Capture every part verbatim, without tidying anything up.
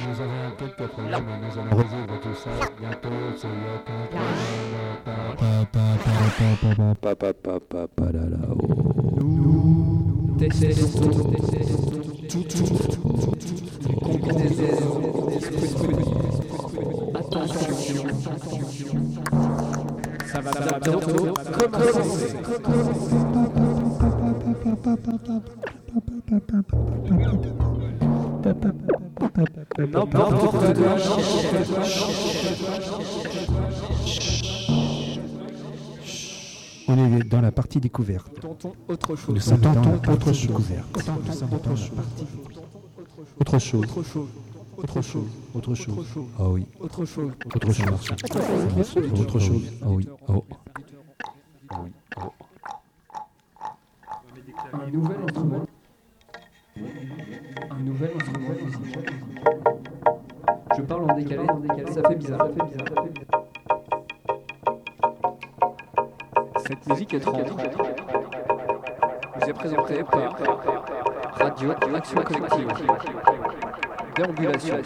nous avons quelques problèmes, mais nous allons résoudre tout ça bientôt sur le Attention, ça va bientôt commencer. N'importe quoi. On est dans la partie découverte. Autre chose. Nous sommes dans la partie découverte. Nous sommes dans la partie. Autre chose. Autre chose. Autre chose. Autre chose. Ah oui. Autre chose. Autre chose. Autre chose. Ah oui. Oh. Un nouvel instrument. Un nouvel instrument musical. Je parle en décalé, ça fait bizarre, ça fait bizarre, ça fait bizarre. Cette musique étrange vous est présentée par Radio Action Collective. Déambulation.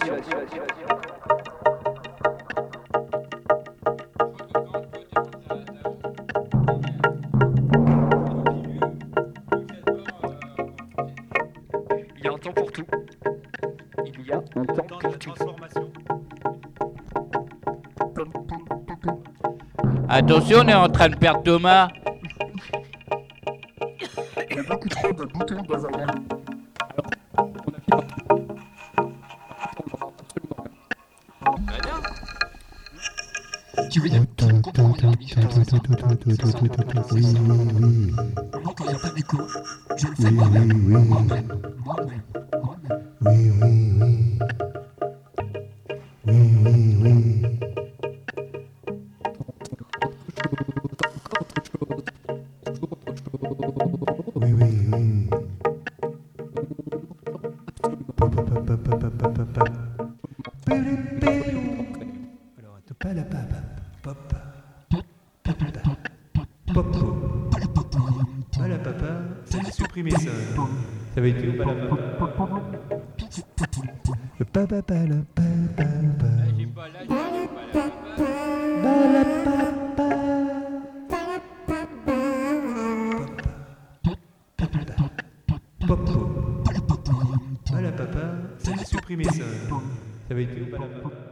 Il y a un temps pour tout. Il y a un temps pour tout. Attention, on est en train de perdre Thomas. Il y a beaucoup trop de boutons dans un verre. Tu veux dire tu comprends la différence entre Oui, oui, oui. moi quand il n'y a pas d'écho, je le Oui, fais moi-même. oui, oui. Moi-même. Moi-même. Moi-même. Oui, oui, oui. Oui, oui, oui. Oui, oui, oui. Pa, pa, pa, pa, pa, pa, pa, pa. Alors, pa, la, pa, pa, pop. Pop, pop. Pa, la, papa. Ça va supprimer ça. Ça va être où, pa, la, papa? Le pa, pa, pa, la, pa, pa, pa. J'ai pas là, j'ai pas là. Pa, la, papa. Pop. Pa, la, papa. Ça va supprimer ça. Ça va être où, pa, la, papa?